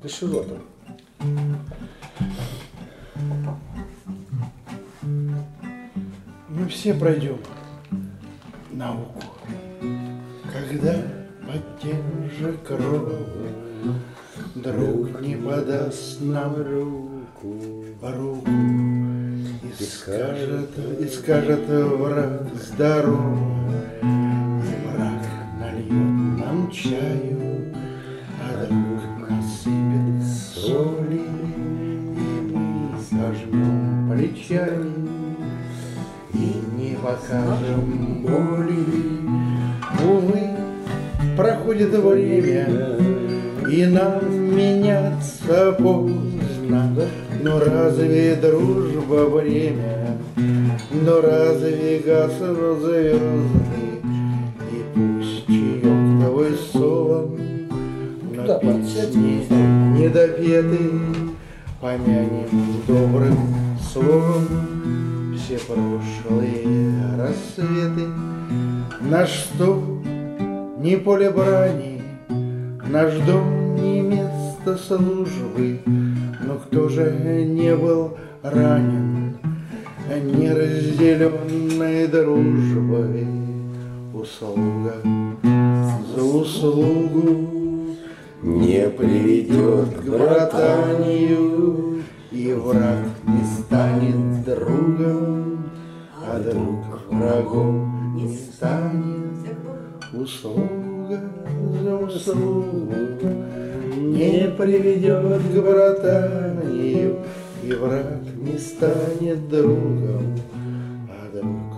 Дыши ротом. Мы все пройдем науку, когда под тем же кровом друг не подаст нам руку, и скажет враг здорово, и враг нальет нам чаю, а друг насыпет соли, и мы сожмем плечами и не покажем боли. Увы, проходит время, и нам меняться поздно. Но разве дружба время? Но разве гаснут звезды? И пусть чаек твой сон, но песни недопеты помянем добрым словом все прошлые рассветы. Наш стол не поле брани, наш дом не место службы, но кто же не был ранен неразделенной дружбой? Услуга за услугу не приведет к братанию, и враг не станет другом, а друг врагом не станет. Услуга за услугу не приведет к братанию, и враг не станет другом, а друг